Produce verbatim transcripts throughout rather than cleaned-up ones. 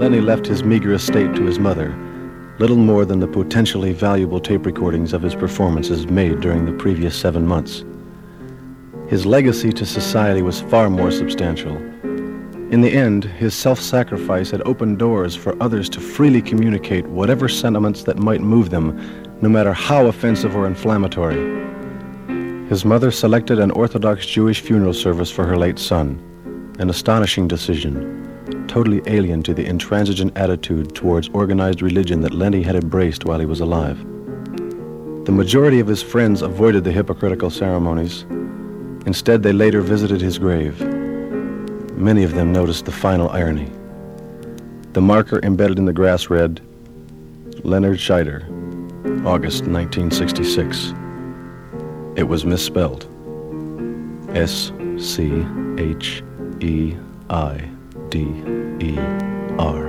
Lenny left his meager estate to his mother, little more than the potentially valuable tape recordings of his performances made during the previous seven months. His legacy to society was far more substantial. In the end, his self-sacrifice had opened doors for others to freely communicate whatever sentiments that might move them, no matter how offensive or inflammatory. His mother selected an Orthodox Jewish funeral service for her late son, an astonishing decision, totally alien to the intransigent attitude towards organized religion that Lenny had embraced while he was alive. The majority of his friends avoided the hypocritical ceremonies. Instead, they later visited his grave. Many of them noticed the final irony. The marker embedded in the grass read, Leonard Scheider, August nineteen sixty-six. It was misspelled. S C H E I D E R.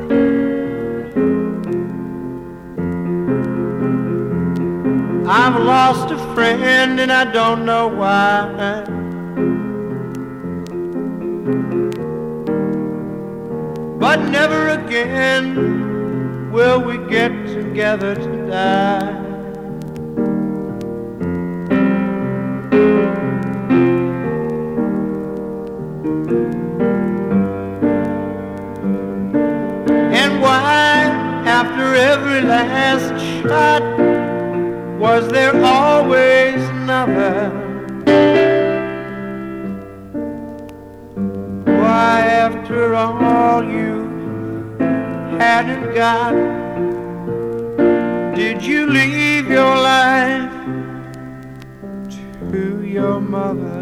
I've lost a friend and I don't know why. But never again will we get together to die. And why, after every last shot, was there always another? Why, after all you hadn't got, did you leave your life to your mother?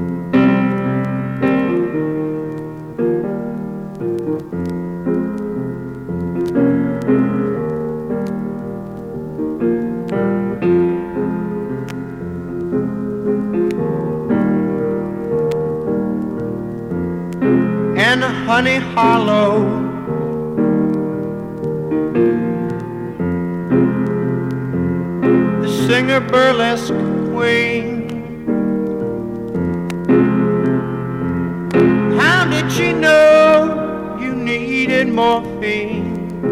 And Honey Hollow, the singer burlesque queen, how did she know you needed morphine?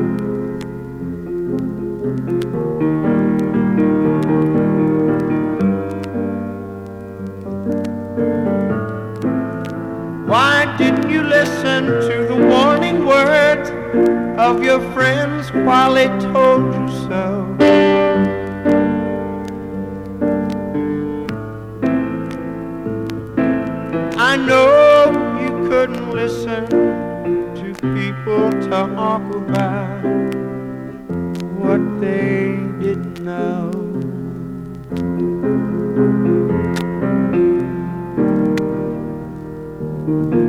Why didn't you listen to the warning words of your friends while they told you so? I know you couldn't listen to people talk about what they didn't know. Thank you.